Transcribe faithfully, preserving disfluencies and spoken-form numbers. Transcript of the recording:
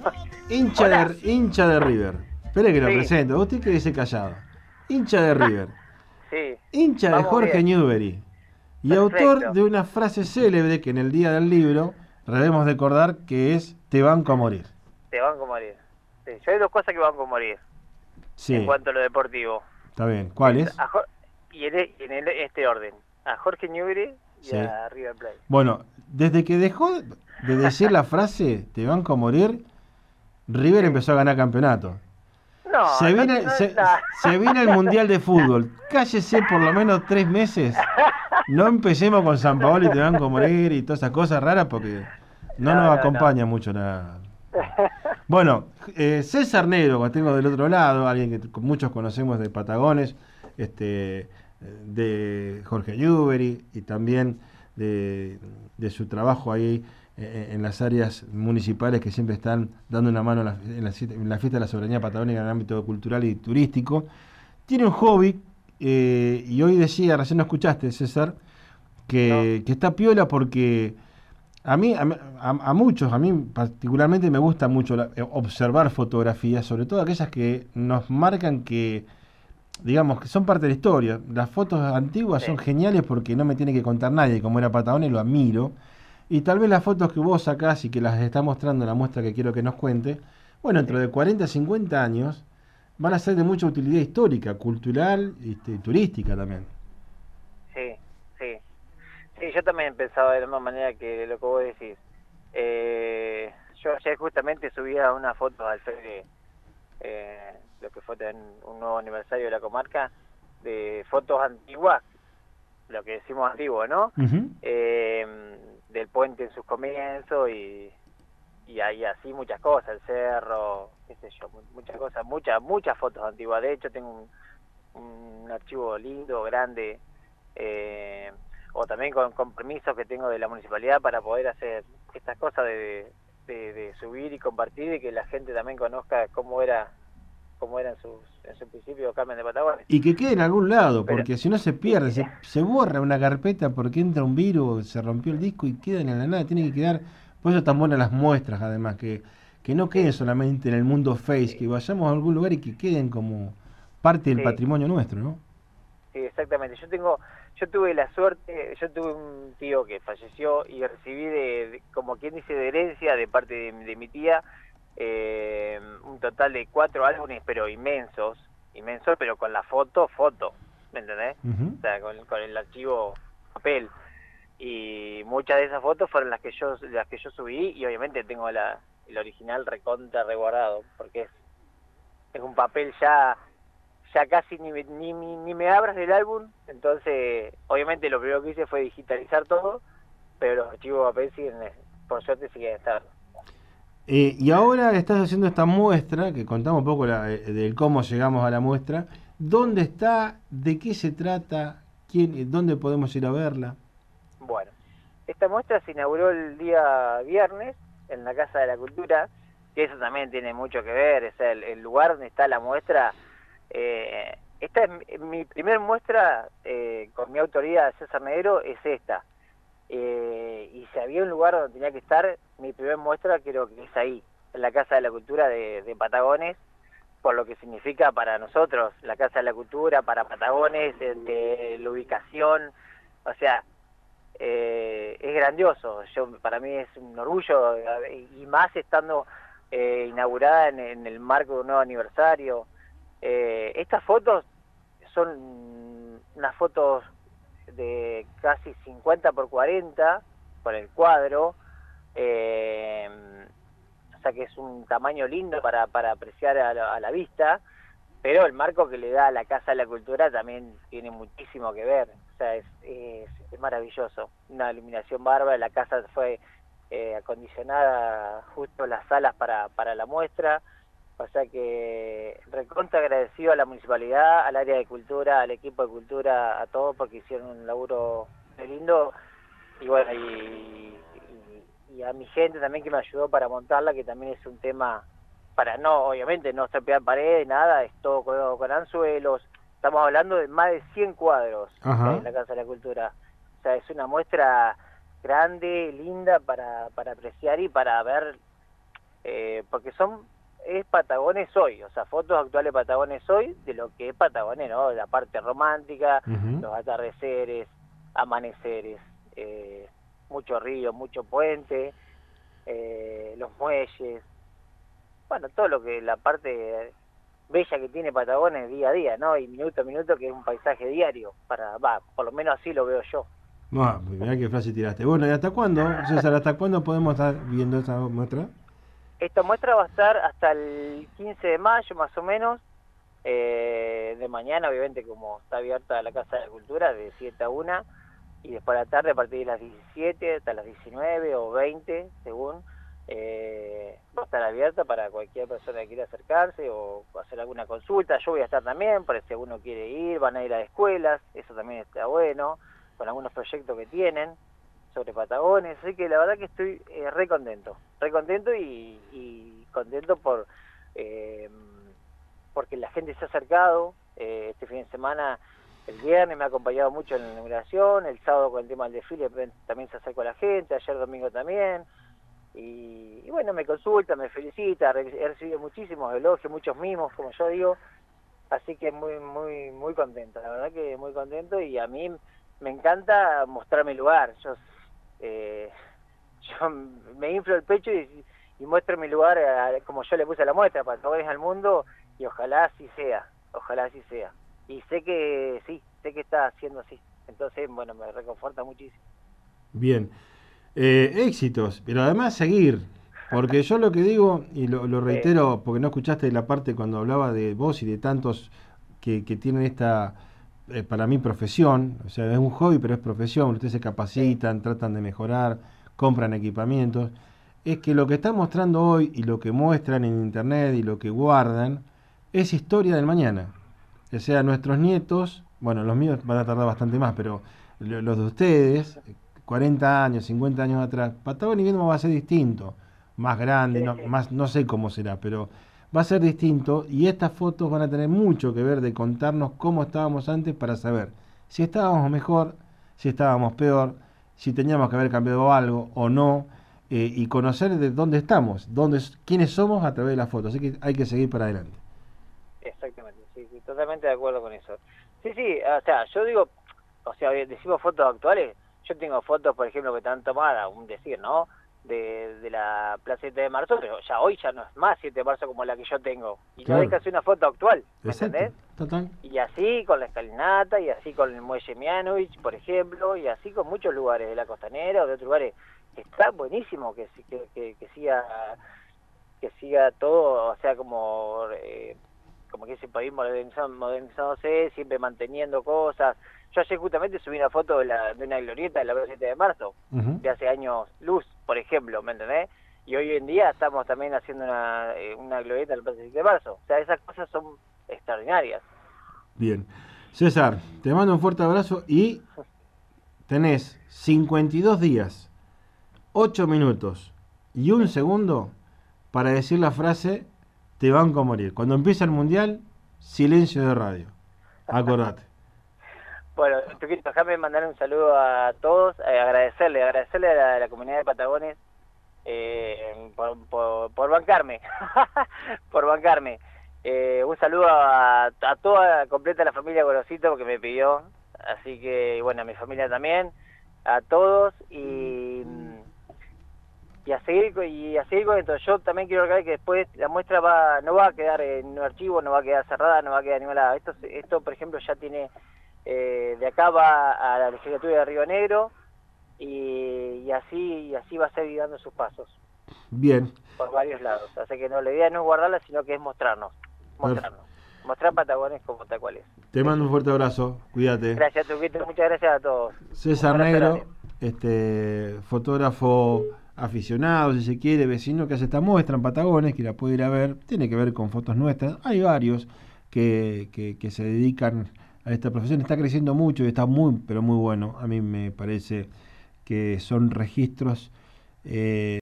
Hincha Hola. de, hincha de River. Espere que lo Sí. presento. Usted quédese callado. Hincha de River. Sí, Hincha de vamos Jorge bien. Newbery. Y autor Perfecto. de una frase célebre que en el día del libro debemos recordar que es Te banco a morir. Te banco a morir. Sí, yo hay dos cosas que banco a morir en Sí, cuanto a lo deportivo. está bien. ¿Cuál Es es? a Jo- y en, e- en el- este orden. A Jorge Newbery y Sí. a River Plate. Bueno, desde que dejó de decir la frase Te banco a morir, River Sí. empezó a ganar campeonato. No, Se no, viene, no, se, no. se viene el Mundial de Fútbol. Cállese por lo menos tres meses. No empecemos con San Paolo y Te banco a morir y todas esas cosas raras porque no No, nos no, no. acompaña mucho nada. Bueno, eh, César Negro, que tengo del otro lado, alguien que t- muchos conocemos de Patagones, este, de Jorge Newbery y también de, de su trabajo ahí eh, en las áreas municipales que siempre están dando una mano en la, en la, en la fiesta de la soberanía patagónica en el ámbito cultural y turístico. Tiene un hobby, eh, y hoy decía, recién no escuchaste, César, No, que, que está piola porque a mí, a, a- a muchos, a mí particularmente me gusta mucho la- eh, observar fotografías, sobre todo aquellas que nos marcan que, digamos, que son parte de la historia. Las fotos antiguas sí, son geniales porque no me tiene que contar nadie, como era Patagonia, lo admiro. Y tal vez las fotos que vos sacás y que las está mostrando en la muestra que quiero que nos cuente, bueno, dentro sí, de cuarenta, cincuenta años, van a ser de mucha utilidad histórica, cultural y este, turística también. sí, sí. Sí, yo también pensaba de la misma manera que lo que vos decís. Eh, yo ayer justamente subía una foto al Fede, eh, lo que fue en un nuevo aniversario de la comarca, de fotos antiguas, lo que decimos antiguo, ¿no? Ujú. Eh, del puente en sus comienzos y, y hay así muchas cosas, el cerro, qué sé yo, mu- muchas cosas, muchas, muchas fotos antiguas. De hecho, tengo un, un archivo lindo, grande, eh, o también con, con permisos que tengo de la municipalidad para poder hacer estas cosas de, de, de subir y compartir y que la gente también conozca cómo era cómo era en sus en su principio Carmen de Patagones. Y que quede en algún lado, Pero porque si no se y pierde, que, se, se borra una carpeta porque entra un virus, se rompió el disco y queda en la nada, tiene que quedar. Por eso están buenas las muestras, además, que, que no queden sí, solamente en el mundo Face, sí, que vayamos a algún lugar y que queden como parte del sí, patrimonio nuestro, ¿no? sí, exactamente. Yo tengo, yo tuve la suerte, yo tuve un tío que falleció y recibí de, de- como quien dice, de herencia de parte de, de mi tía, eh, un total de cuatro álbumes, pero inmensos, inmensos, pero con la foto, foto, ¿me entendés? Ujú. O sea, con, con el archivo papel. Y muchas de esas fotos fueron las que yo, las que yo subí y obviamente tengo la, el original recontra reguardado, porque es, es un papel ya ya casi ni, me- ni, ni, ni me abras del álbum, entonces obviamente lo primero que hice fue digitalizar todo, pero los archivos de papel siguen, eh, por suerte siguen estando. Eh, y ahora estás haciendo esta muestra, que contamos un poco la, eh, del cómo llegamos a la muestra. ¿Dónde está? ¿De qué se trata? ¿Quién, eh, ¿Dónde podemos ir a verla? Bueno, esta muestra se inauguró el día viernes en la Casa de la Cultura, que eso también tiene mucho que ver, es el, el lugar donde está la muestra. Eh, esta es mi, mi primer muestra eh, con mi autoría de César Negro, es esta. Eh, y si había un lugar donde tenía que estar, mi primer muestra creo que es ahí, en la Casa de la Cultura de, de Patagones, por lo que significa para nosotros la Casa de la Cultura, para Patagones, de, de la ubicación, o sea, eh, es grandioso. Yo, para mí es un orgullo, eh, y más estando eh, inaugurada en, en el marco de un nuevo aniversario. Eh, estas fotos son unas fotos de casi cincuenta por cuarenta por el cuadro, eh, o sea que es un tamaño lindo para, para apreciar a la, a la vista, pero el marco que le da a la Casa de la Cultura también tiene muchísimo que ver, o sea, es, es, es maravilloso, una iluminación bárbara, la casa fue eh, acondicionada justo las salas para, para la muestra, o sea que recontra agradecido a la municipalidad, al área de cultura, al equipo de cultura, a todos porque hicieron un laburo muy lindo y bueno, y, y, y a mi gente también que me ayudó para montarla, que también es un tema para no, obviamente, no estropear paredes, nada, es todo con, con anzuelos. Estamos hablando de más de cien cuadros que hay Ajá. en la Casa de la Cultura. O sea, es una muestra grande, linda para, para apreciar y para ver eh, porque son, es Patagones hoy, o sea, fotos actuales de Patagones hoy, de lo que es Patagones, ¿no? La parte romántica, Uh-huh. los atardeceres, amaneceres, eh, mucho río, mucho puente, eh, los muelles, bueno, todo lo que la parte bella que tiene Patagones día a día, ¿no? Y minuto a minuto, que es un paisaje diario, para, va, por lo menos así lo veo yo. No, mirá qué frase tiraste. Bueno, ¿y hasta cuándo, César, hasta cuándo podemos estar viendo esa muestra? Esta muestra va a estar hasta el quince de mayo, más o menos, eh, de mañana, obviamente, como está abierta la Casa de la Cultura, de siete a una, y después a la tarde, a partir de las diecisiete hasta las diecinueve o veinte, según, eh, va a estar abierta para cualquier persona que quiera acercarse o hacer alguna consulta. Yo voy a estar también, por si alguno quiere ir, van a ir a escuelas, eso también está bueno, con algunos proyectos que tienen sobre Patagones, así que la verdad que estoy eh, re contento, re contento y, y contento por eh, porque la gente se ha acercado. Eh, este fin de semana, el viernes me ha acompañado mucho en la inauguración, el sábado con el tema del desfile también se acercó la gente, ayer domingo también, y, y bueno, me consulta, me felicita, he recibido muchísimos elogios, muchos mimos, como yo digo, así que muy, muy, muy contento, la verdad que muy contento, y a mí me encanta mostrar mi lugar. Yo Eh, yo me inflo el pecho y, y muestro mi lugar a, como yo le puse a la muestra, Patagones al mundo, y ojalá así sea, ojalá así sea. Y sé que sí, sé que está haciendo así. Entonces, bueno, me reconforta muchísimo. Bien. Eh, éxitos, pero además seguir. Porque yo lo que digo, y lo, lo Sí, reitero, porque no escuchaste la parte cuando hablaba de vos y de tantos que, que tienen esta, eh, para mí, profesión. O sea, es un hobby, pero es profesión. Ustedes se sí, capacitan, tratan de mejorar, compran equipamientos. Es que lo que están mostrando hoy y lo que muestran en internet y lo que guardan es historia del mañana. O sea, nuestros nietos, bueno, los míos van a tardar bastante más, pero lo- los de ustedes, cuarenta años, cincuenta años atrás, Patagonia Invierno va a ser distinto, más grande, sí, no, sí, más, no sé cómo será, pero va a ser distinto y estas fotos van a tener mucho que ver de contarnos cómo estábamos antes para saber si estábamos mejor, si estábamos peor, si teníamos que haber cambiado algo o no, eh, y conocer de dónde estamos, dónde, quiénes somos a través de las fotos. Así que hay que seguir para adelante. exactamente, sí, sí, totalmente de acuerdo con eso. Sí, sí, o sea, yo digo, o sea, decimos fotos actuales, yo tengo fotos, por ejemplo, que están tomadas, un decir, ¿no? De, de la Plaza siete de marzo, pero ya hoy ya no es más siete de marzo como la que yo tengo. Y no Claro, deja de ser una foto actual, ¿me exacto, entendés? total. Y así con la escalinata, y así con el muelle Mianovich, por ejemplo, y así con muchos lugares de la costanera o de otros lugares. Está buenísimo que, que, que, que siga que siga todo, o sea, como eh, como que ese país modernizado, modernizándose, siempre manteniendo cosas. Yo ayer justamente subí una foto de, la, de una glorieta de la Plaza siete de marzo, Uh-huh. de hace años luz, por ejemplo, ¿me entendés? Y hoy en día estamos también haciendo una, eh, una glorieta de la Plaza siete de marzo. O sea, esas cosas son extraordinarias. Bien. César, te mando un fuerte abrazo y tenés cincuenta y dos días, ocho minutos y un Sí. segundo para decir la frase te banco a morir. Cuando empieza el mundial, silencio de radio. Acordate. Bueno, Tuquito, déjame mandar un saludo a todos, eh, agradecerle, agradecerle a la, a la comunidad de Patagones eh, por, por, por bancarme, por bancarme. Eh, un saludo a, a toda completa la familia Gorosito que me pidió, así que bueno, a mi familia también, a todos y, y a seguir co- y a seguir con esto. Yo también quiero recordar que después la muestra va no va a quedar en un archivo, no va a quedar cerrada, no va a quedar ninguna. Esto, esto por ejemplo, ya tiene eh, de acá va a la legislatura de Río Negro y, y así y así va a seguir dando sus pasos Bien. por varios lados. Así que no, la idea no es guardarla, sino que es mostrarnos, Perfecto. mostrarnos, mostrar Patagones como tal cual es. Te mando Eso un sí. fuerte abrazo. Cuídate. Gracias, Tuquito, muchas gracias a todos. Un César abrazo grande. Negro, este fotógrafo aficionado, si se quiere, vecino que hace esta muestra en Patagones, que la puede ir a ver, tiene que ver con fotos nuestras. Hay varios que, que, que se dedican a esta profesión, está creciendo mucho y está muy, pero muy bueno. A mí me parece que son registros eh,